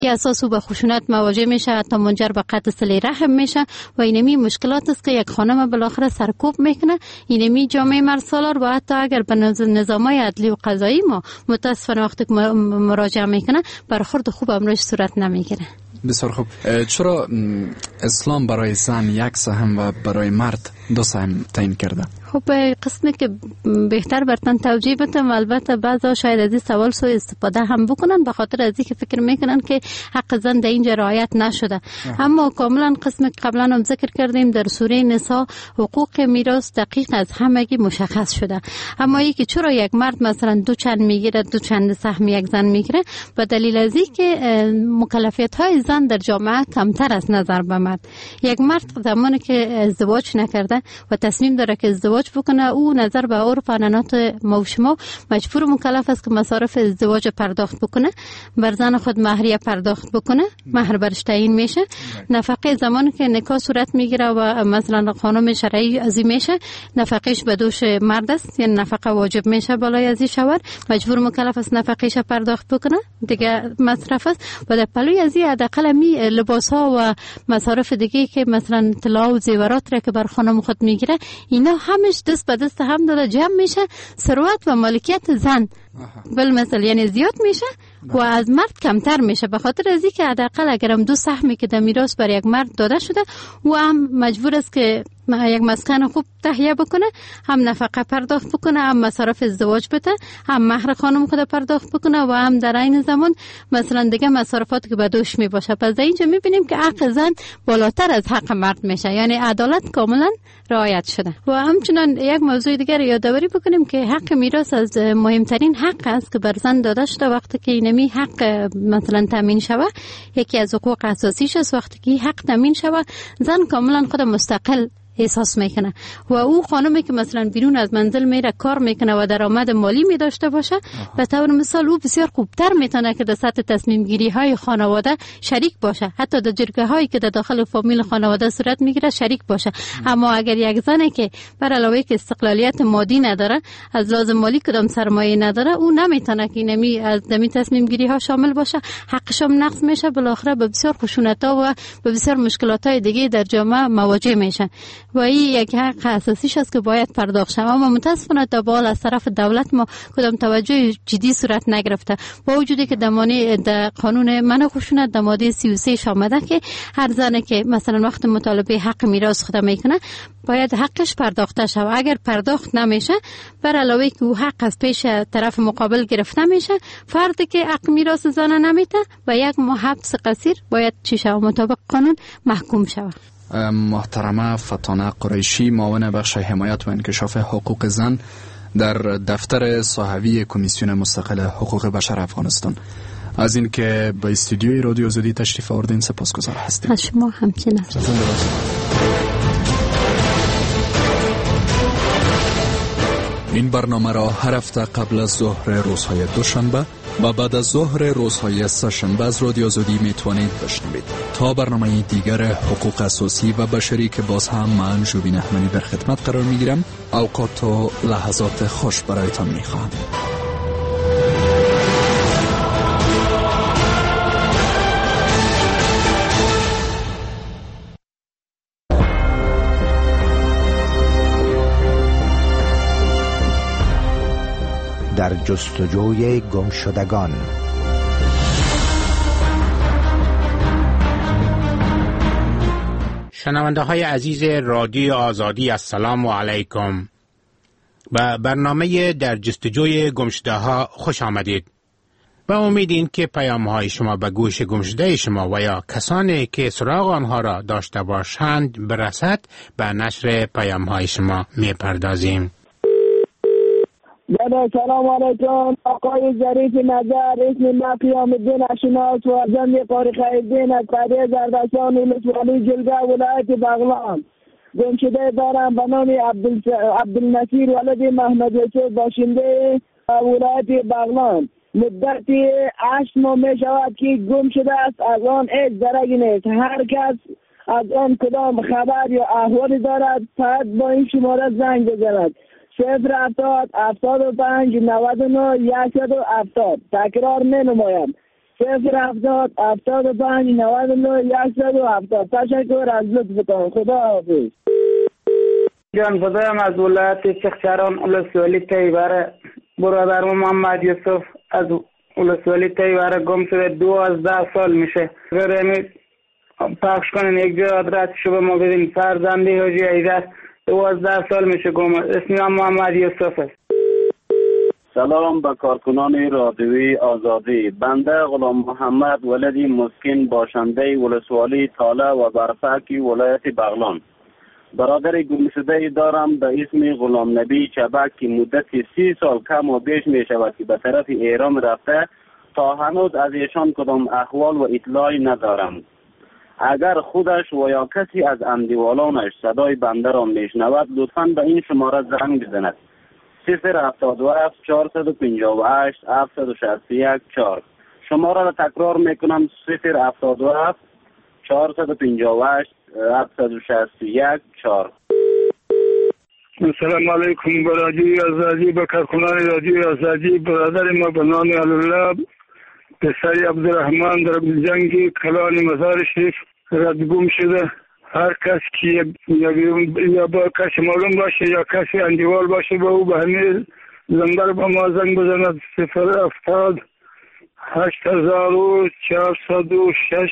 اساس او به خشونت مواجه میشه، حتی منجر به قطع صله رحم میشه و اینمی مشکلات است که یک خانم بالاخره سرکوب میکنه. اینمی جامعه مرسالار و حتی اگر به نظامای عدلی و قضایی ما متاسفانه وقتی که مراجعه میکنه برخورد خوب امروز صورت نمیگیره. بسیار خوب. چرا اسلام برای زن یک سهم و برای مرد دو سهم تعیین کرده؟ خب قسمی که بهتر برتن توجیه بدم، البته بعضا شاید از این سوال سوء استفاده هم بکنن به خاطر از اینکه فکر میکنن که حق زن در اینجا رعایت نشده. اما کاملا قسمی که قبلا هم ذکر کردیم در سوره نساء حقوق میراث دقیق از همگی مشخص شده. اما ای که چرا یک مرد مثلا دو چند میگیره، دو چند سهم یک زن میگیره، به دلیل از اینکه مکلفیت های زن در جامعه کمتر از نظر به مرد. یک مرد زمانی که ازدواج نکرده و تصمیم داره که ازدواج بکنه، او نظر به عرف و عنعنات ما و شما مجبور مکلف است که مصارف ازدواج پرداخت بکنه، بر زن خود مهریه پرداخت بکنه، مهر برش تعیین میشه. نفقه زمانی که نکاح صورت میگیره و مثلا خانم شرعی ازی میشه، نفقهش به دوش مرد است، یعنی نفقه واجب میشه بالای ازی شوهر، مجبور مکلف است نفقهش پرداخت بکنه، دیگه مصرف است. و در پلوی ازی حداقل می لباس ها و مصارف دیگه که مثلا طلا و زیورات را که بر خانم خود میگیره، اینا همش دست به دست هم داده جمع میشه، ثروت و مالکیت زن بالمثل یعنی زیاد میشه و از مرد کمتر میشه. به خاطر از اینکه حداقل اگرم دو سهمی که در میراث بر یک مرد داده شده، او هم مجبور است که یک مسکن خوب تهیه بکنه، هم نفقه پرداخت بکنه، هم مصارف ازدواج بده، هم مهر خانم خود پرداخت بکنه و هم در این زمان مثلا دیگه مصارفات که به دوش می باشه. پس در اینجا میبینیم که حق زن بالاتر از حق مرد میشه، یعنی عدالت کاملا رعایت شده. و همچنان یک موضوع دیگر یادآوری بکنیم که حق میراث از مهمترین حق است که بر زن داده شده. وقتی که اینمی حق مثلا تامین شوه، یکی از حقوق اساسیش است، وقتی که حق تامین شوه زن کاملا خود مستقل احساس میکنه و او خانمی که مثلا بیرون از منزل میره کار میکنه و درآمد مالی می داشته باشه، به طور مثال او بسیار خوبتر میتونه که در سطح تصمیم گیری های خانواده شریک باشه، حتی در جرگه هایی که در داخل فامیل خانواده صورت میگیره شریک باشه. اما اگر یک زنی که بر علاوه که استقلالیت مادی نداره، از لازم مالی کدام سرمایه نداره، او نمیتونه که نمی از دمی تصمیم گیری ها شامل باشه، حقش هم نقض میشه، بالاخره به بسیار خشونت ها و به بسیار مشکلات های دیگه در جامعه مواجه میشه و این یک حق اساسیش است که باید پرداخت شود. اما متاسفانه تا به حال از طرف دولت ما کدام توجه جدی صورت نگرفته، با وجودی که در قانون منع خشونت در ماده 33 آمده که هر زنی که مثلا وقت مطالبه حق میراث خود میکنه باید حقش پرداخته شود. اگر پرداخت نمیشه، بر علاوه که او حق از پیش طرف مقابل گرفته میشه، فردی که حق میراث زن نمیده و یک ماه حبس قصیر باید چی شود مطابق قانون محکوم شود. محترمه فتانه قریشی، معاون بخش حمایت و انکشاف حقوق زن در دفتر صحوی کمیسیون مستقل حقوق بشر افغانستان، از این که به استودیوی رادیو آزادی تشریف آوردین سپاسگزار هستیم. از شما همچنین. این برنامه را هر هفته قبل از ظهر روزهای دوشنبه و بعد از ظهر روزهای سه‌شنبه از رادیو آزادی میتوانید بشنوید. تا برنامه دیگر حقوق اساسی و بشری که باز هم من ژوبین احمدی در خدمت قرار میگیرم، اوقات و لحظات خوش برایتان میخواهم. در جستجوی گمشدگان. شنونده های عزیز رادیو آزادی، السلام علیکم. به برنامه در جستجوی گمشده ها خوش آمدید. و امیدیم که پیام های شما به گوش گمشده شما و یا کسانی که سراغ آنها را داشته باشند برسد. به نشر پیام های شما می پردازیم. سلام علیکم. آقای ظریف نظر، اسم من قیام الدین اشناس و زن قاری خیردین از قریه زردشان ولسوالی جلگه ولایت بغلان. گمشده دارم به نام عبدالنصیر ولد محمد یوسف، باشنده ولایت بغلان. مدتی 8 ماه می شود که گم شده است. از آن هیچ درگی نیست. هر کس از آن کدام خبر یا احوالی دارد فقط با این شماره زنگ بزند: 070 75 99 170. تکرار می نمایم: 070 75 99 170. تشکر از لطفتان. خدا حافظ. جان بدم از ولایت شخشران ولسوالی تیبره. برادر محمد یوسف از ولسوالی تیبره گم شده 12 سال میشه. برای پخش کنین یک جای آدرس شو به ما بدین. فرزندی حاجی ایدر 12 سال میشه گم. اسمم محمد یوسف است. سلام به کارکنان رادیوی آزادی. بنده غلام محمد ولدی مسکین باشنده ولسوالی تاله و برفکی ولایت بغلان. برادر گمشده دارم به اسم غلام نبی چبک که مدت 30 سال کم و بیش می شود که به طرف ایران رفته. تا هنوز از ایشان کدام احوال و اطلاعی ندارم. اگر خودش و یا کسی از اندیوالانش صدای بنده را میشنود لطفاً به این شماره زنگ بزند. 077 458 761 4. شماره را تکرار میکنم 077 458 761 4. السلام علیکم برادری آزادی. به کارکنان رادیو آزادی. برادر ما به نام الله پسر عبدالرحمن در جنگ کلان مزار شریف گم شده. هر کس که یا با کسی معلوم باشه یا کسی اندیوال باشه به او به همین نمبر با ما زنگ بزند. 070 8406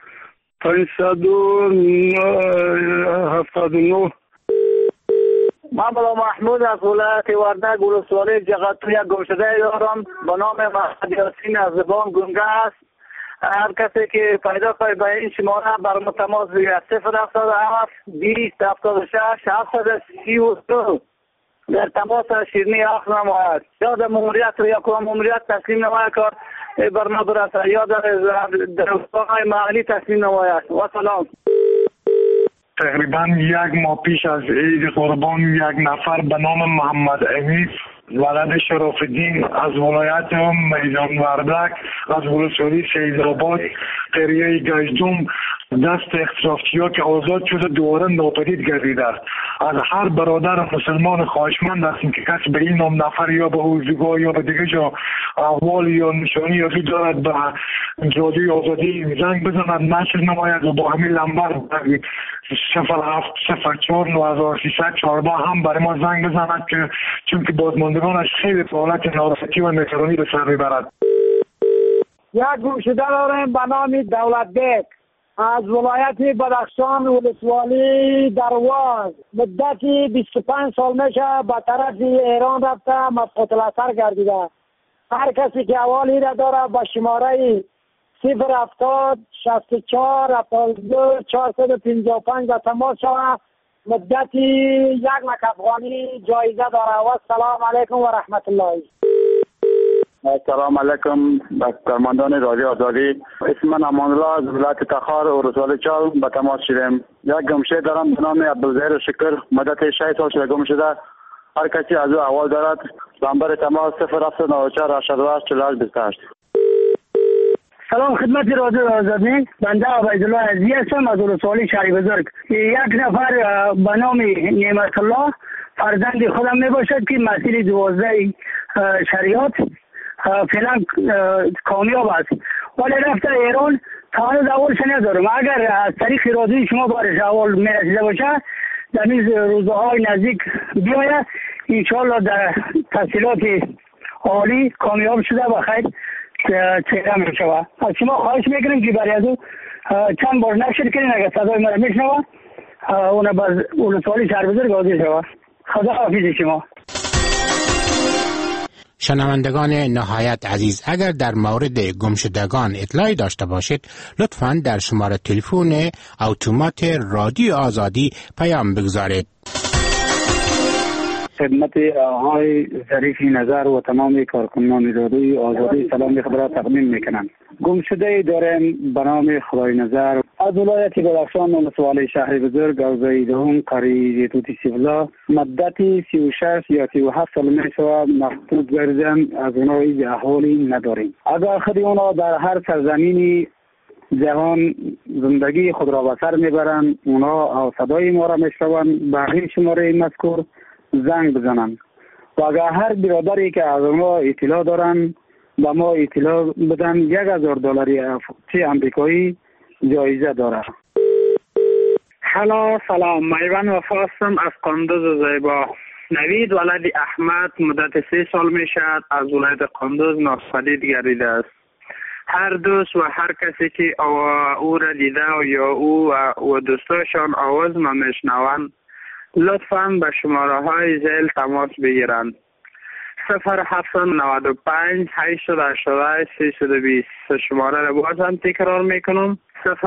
579. من بلا محمود از ولایت وردک ولسوالی جغتو یک گمشده دارم به نام محمد یاسین از زبان گنگه است. هر کسی که پیدا کنه به این شماره بر ما تماس بگیرد. 077 276 732 در تماس شیرینی آخ نماید. یا در مموریت یا کدام مموریت تسلیم نماید کار بر ما برسد یا در اتاقای محلی تسلیم نماید. و سلام. تقریبا یک ماه پیش از عید قربان یک نفر به نام محمد امید ولد شرف الدین از ولایت میدان وردک از ولسوالی سیدآباد قریه گشتم دست اختطافچی‌ها که آزاد شده دوباره ناپدید گردیده است. از هر برادر مسلمان خواهشمند هستیم که کسی به این نام نفر یا به حضورگاه یا به دیگه جا احوال یا نشانی یا دارد به رادیوی آزادی زنگ بزند نشر نماید و با همین نمبر 0704 9314 هم برای ما زنگ بزند که چون که بازماندگانش خیلی به حالت ناراحتی و نگرانی به سر میبرد. یک گمشده داریم به نام دولت بیگ از ولایت بدخشان ولسوالی درواز. مدتی 25 سال میشه به طرف ایران رفته مسقط الاثر گردیده. هر کسی که احوالی را داره با شماره 070 64 72 455 و تماس شود. مدتی 1 لک افغانی جایزه داره. و السلام علیکم و رحمت الله. سلام علیکم به کارمندان رادیو آزادی. اسم من امان الله از ولایت تخار و ولسوالی چال به تماس شدیم. یک گمشده دارم به نام عبدالظاهر شکر مدت 6 سال شده گم شده. هر کسی از او احوال دارد نمبر تماس 0794 88 48 28. سلام خدمت رادیو آزادی. بنده عبیدالله عزیزی هستم از ولسوالی شهر بزرگ. یک نفر به نام نعمت الله فرزند خودم می باشد که مسیر 12 شریعت فعلا کامیاب است ولی رفته ایران تا هنوز اولش ندارم. اگر از طریق رادیوی شما بارش اول می رسیده باشه در این روزهای نزدیک بیاید انشاءالله در تحصیلات عالی کامیاب شده و خیر چهره می شود. از شما خواهش میکنم که برای از او چند بار نشر کنین اگر صدای مرا میشنوه اون باز ولسوالی شهر بزرگ حاضر شود. خدا حافظ شما. شنوندگان نهایت عزیز، اگر در مورد گمشدگان اطلاعی داشته باشید لطفاً در شماره تلفن اتومات رادیو آزادی پیام بگذارید. خدمت آقای ظریفی نظر و تمام کارکنان رادیوی آزادی سلام خبرات تقدیم میکنم. گمشده داریم به نام خدای نظر از ولایت بدخشان ولسوالی شهر بزرگ حوزه دهم قریه توتی سیولا مدتی 36 یا 37 سال میشود مفقود گردن. از اونا هیچ احوالی نداریم. اگر خود اونا در هر سرزمینی جهان زندگی خود را به سر میبرند اونا صدای ما را میشنوند به همین شماره مذکور زنگ بزنند و اگر هر برادری که از اونا اطلاع دارند به ما اطلاع بدن. $1000 امریکایی جایزه داره. هلا سلام، میوان وفا هستم از قندوز زیبا. نوید ولد احمد مدت 3 سال می شد از ولایت قندوز ناپدید گردیده است. هر دوست و هر کسی که او را دیده یا او و دوستاشان آواز ما میشنوند لطفاً به شماره های ذیل تماس بگیرند. 0795 888 320. شماره را باز هم تکرار میکنم.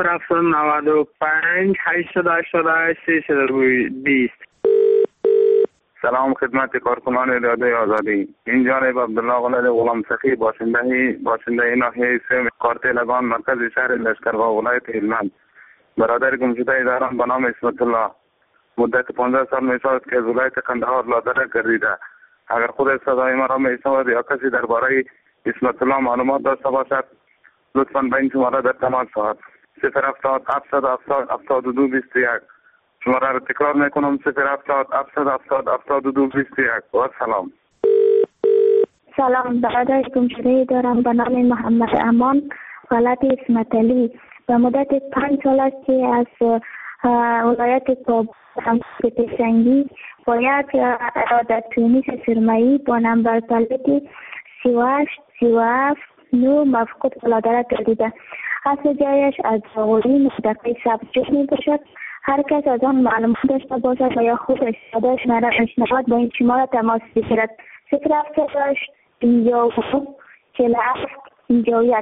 0795 888 320. سلام خدمت کارکنان رادیوی آزادی. این جانب عبدالله ولد غلام سخی باشنده ناحیه سیم کارتلگان مرکز شهر لشکرگاه ولایت هلمند. برادر گمشده دارم به نام اسمت الله. مدت 15 سال می شود که از ولایت قندهار لادره گردیده. اگر خود صدای مرا می شود یا کسی درباره اسمت الله معلومات داشته باشد لطفاً به این شماره در تماس شود. 070 770 7221. شماره را تکرار میکنم. 070 770 7221. و سلام. سلام، برادر گمشده دارم به نام محمد امان ولد اسمت علی. به مدت 5 سال است که از ولایت پتسنگی باید ارادت تونیس سرمایی با نمبر پلت 38 37 9 مفقود ولادرت گردیده. اصل جایش از جاغوری منطقه سبزجوش می باشد. هر کس از آن معلومات داشته باشد و یا خودش صداش مشنود با این شماره تماس بگیرد. 078 52 47 51.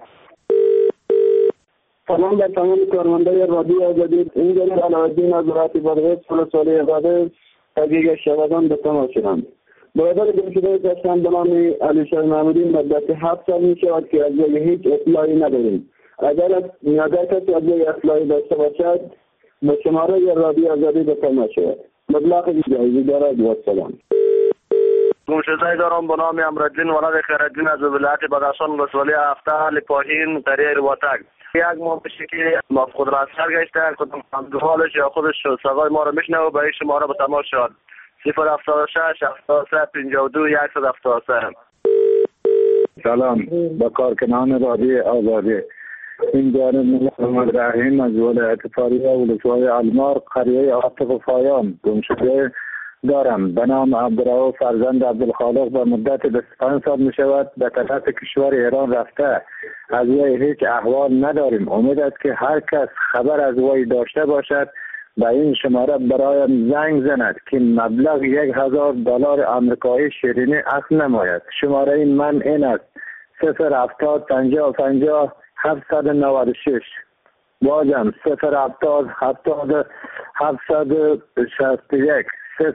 سلام به تمام کارمندان رادیو آزادی. این جانب علاءالدین از ولایت بادغیس فلسطینی اقاده تحقیق شبگان به تماس شدم. برادر گمشده هستم به نام علیشای محمودی. مدت 7 سال می شود که از هیچ اطلاعی نداریم. اگر کسی از اطلاعی داشته باشد به شماره رادیو آزادی به تماس شود. مبلغ جایزی دارد. و سلام. گمشده دارم به نام امرالدین ولد خیرالدین از ولایت بدخشان ولسوالی هفته لپاهین قریه رواتک. یک ماه پیش که مفقود را سرگشته کدام حالش یا خودش صدای ما را میشنوه به این شماره به تماس شد. 076 73 52 173. سلام به کارکنان رادیو آزادی. این جانب محمد رحیم از ولایت فاریاب ولسوالی المار قریه عاطف فایان گمشده دارم به نام عبدالرؤوف فرزند عبدالخالق. به مدت 25 سال می شود به طرف کشور ایران رفته. از وی هیچ احوال نداریم. امید است که هر کس خبر از وی داشته باشد به این شماره برایم زنگ زند که مبلغ $1000 امریکایی شیرینی اخذ نماید. شماره من این است 070 50 50 796. بازم 070 70 761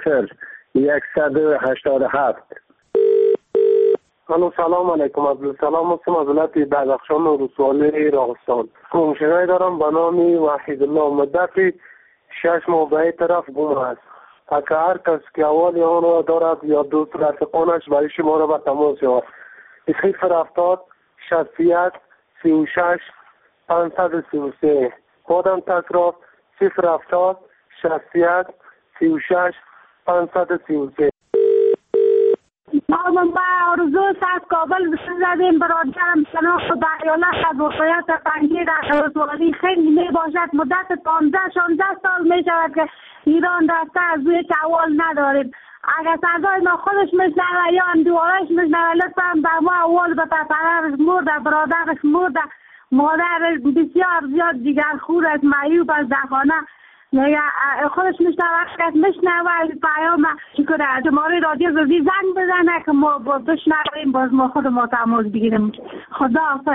0187. سلام علیکم. عبدالسلام هستم از ولایت بدخشان ولسوالی راغستان. گمشده دارم به نام وحید الله. مدت 6 ماه به این طرف گم است. اگر هر کس که احوال آن را دارد یا دوست رفیقانش برای شما را به تماس شود. 070 61 36 533. بادم تکرار 070 61 36 533. ما با آرزو از کابل زدیم. برادرم شناخت دریاله از وقایت تنگی در ولسوالی خیلی می باشد. مدت 15-16 سال می شود که ایران رفته. از روی احوال نداریم. اگر صدای ما خودش میشنوه یا اندوارش میشنوه لطفا به ما احوال به پدرش مرده، برادرش مرده، مادر بسیار زیاد دیگر خور از معیوب از دخانه خودش میشنوه پیام شکر شماره رادیو زودی زنگ بزنه که ما بشنویم باز ما خود ما تماس بگیریم. خدا حافظ.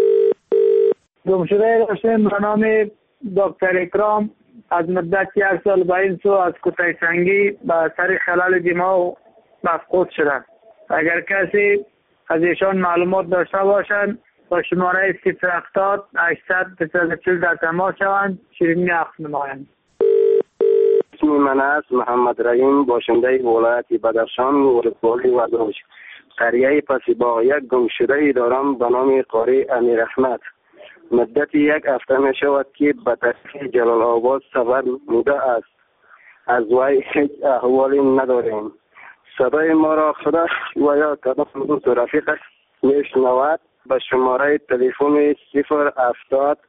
گمشده داشتیم به نام دکتر اکرام از مدت 1 سال به این سو از کوتاه سنگی به سر خلال دماغ مفقود شدند. اگر کسی از ایشان معلومات داشته باشند با شماره 070 800 240 در تماس شوند. شیرینی اخذ نمایند. اسم من است محمد رحیم باشنده ولایت بدخشان ولسوالی وردوش قریه پس با یک گمشده دارم به نام قاری امیر احمد. مدت 1 هفته می شود که به طرف جلال آباد سفر بوده است. از وی هیچ احوالی نداریم. صدای ما را خدا و یا کدام دوست و رفیقش میشنود به شماره تلفن 070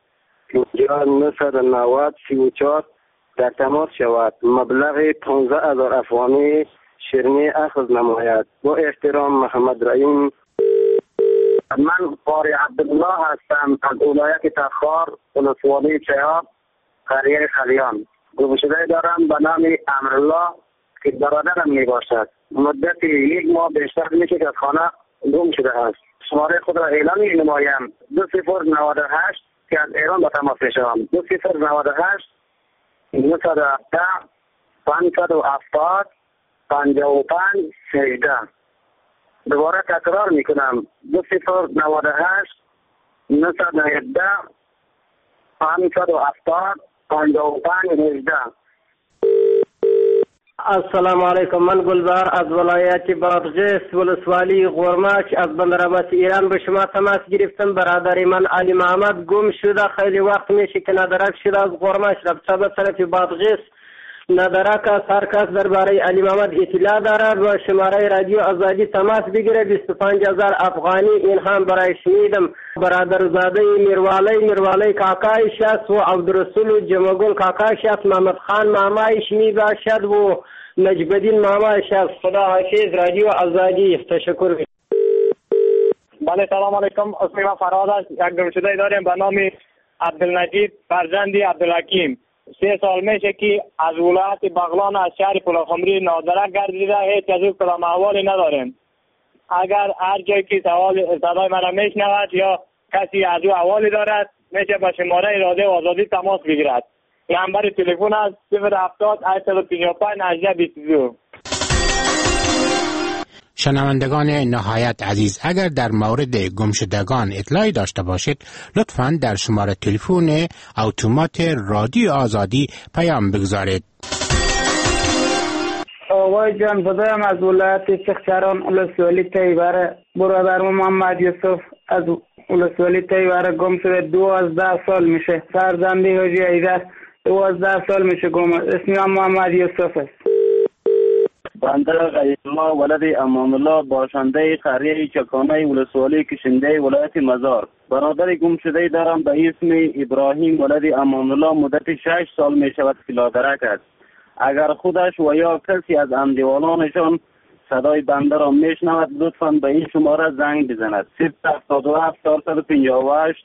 990 34 در تماس شود. مبلغ 15,000 افغانی شیرینی اخذ نماید. با احترام محمد رحیم. من قاری عبدالله هستم از ولایت تخار، ولسوالی چهار، قریه خلیان. گمشده دارم به نام امرالله که برادرم می باشد. مدت 1 ماه بیشتر میشه که از خانه گم شده است. شماره خود را اعلام می نمایم 2098 که از ایران به تماس شدم. 2098 917 570 55 16. دوباره تکرار میکنم 2098 917 570 55 16. السلام علیکم. من گلبهر از ولایت بادغیس ولسوالی غرماش از بندرعباس ایران به شما تماس گرفتم. برادر من علی محمد گم شده، خیلی وقت میشه که ندرک شده از غرماش رفته به طرف بادغیس. ندرک است. هر کس درباره علی محمد اطلاع داره با شماره رادیو آزادی تماس بگیره. 25,000 افغانی این هم برای شنیدم. برادرزاده میروالی کاکایش است و عبدالرسول جمعگل کاکایش است. محمد خان مامایش می باشد و نجب الدین مامایش است. خدا حافظ. رادیو آزادی. تشکر. بله سلام علیکم. اسم من فراد است. یک گمشده داریم به نام عبدالنجیب فرزندی عبدالحکیم. 3 سال میشه که از ولایت بغلان از شهر پلخمری نادرک گردیده. هیچ از او کدام احوالی نداریم. اگر هر جایی که صدای من میشنود یا کسی از او احوالی دارد میشه به شماره رادیو آزادی تماس بگیرد. نمبر تلفن است 070 855 1822. شنوندگان نهایت عزیز، اگر در مورد گمشدگان اطلاعی داشته باشید لطفاً در شماره تلفن اتومات رادیو آزادی پیام بگذارید. آقای جان بدایم از ولایت چخچران ولسوالی تیبره. برادر محمد یوسف از ولسوالی تیبره گم شده. 12 سال میشه. فرزندی حاجی ایده 12 سال میشه گم. اسم محمد یوسف است. بنده غیرالله ولد امان الله باشنده قریه چکانه ولسوالی کشنده ولایت مزار. برادر گم شده دارم به اسم ابراهیم ولد امان الله مدت 6 سال می شود که لادرک است. اگر خودش و یا کسی از اندیوالانشان صدای بنده را میشنود لطفاً به این شماره زنگ بزند. 077 458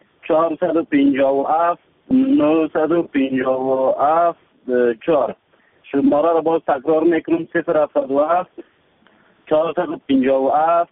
457 957 4. شماره را باز تکرار میکنم 077 457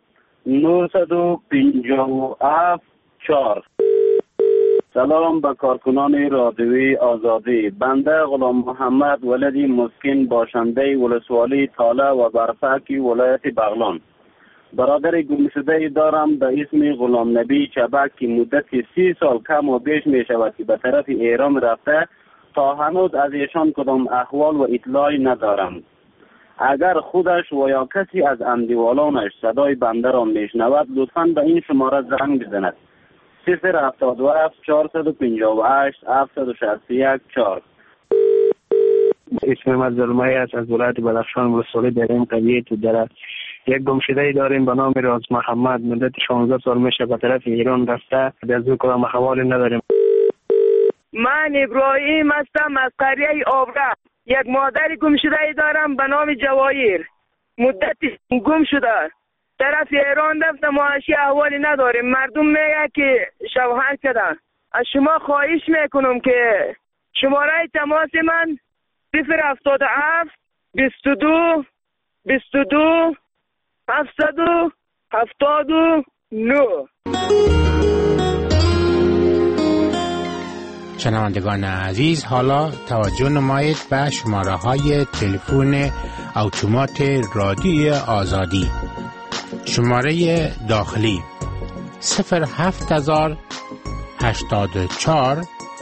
957 4. سلام به کارکنان رادیوی آزادی. بنده غلام محمد ولدی مسکین باشنده ولسوالی تاله و برفکی ولایت بغلان. برادر گمشده دارم به اسم غلام نبی چبک که مدت 30 سال کم و بیش می شود که به طرف ایران رفته. تا هنوز از ایشان کدام احوال و اطلاعی ندارم. اگر خودش و یا کسی از اندیوالانش صدای بنده را میشنود لطفاً به این شماره زنگ بزند. 077 458 761 4. اسم من زلمه است از ولایت بدخشان ولسوالی دریم قریه تو دره. یک گمشده داریم به نام راز محمد مدت 16 سال میشه به طرف ایران رفته. از او کدام احوالی نداریم. من ابراهیم هستم از قریه آبره. یک مادر گمشده دارم به نام جواهیر. مدت گم شده. طرف ایران رفته. معاشی احوالی نداریم. مردم میگه که شوهر شده. از شما خواهش میکنم که شماره تماس من 077 22 22 779. شنوندگان عزیز، حالا توجه نمایید به شماره های تلفن اتومات رادیو آزادی. شماره داخلی 07084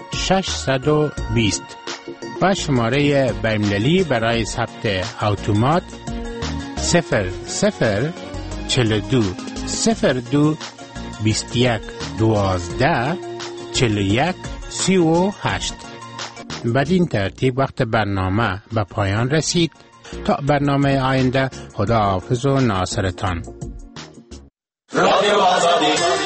620 و شماره بین‌المللی برای ثبت اتومات 0042 02 21 12 41 38. بدین ترتیب وقت برنامه به پایان رسید. تا برنامه آینده، خدا حافظ و ناصرتان. رادیو آزادی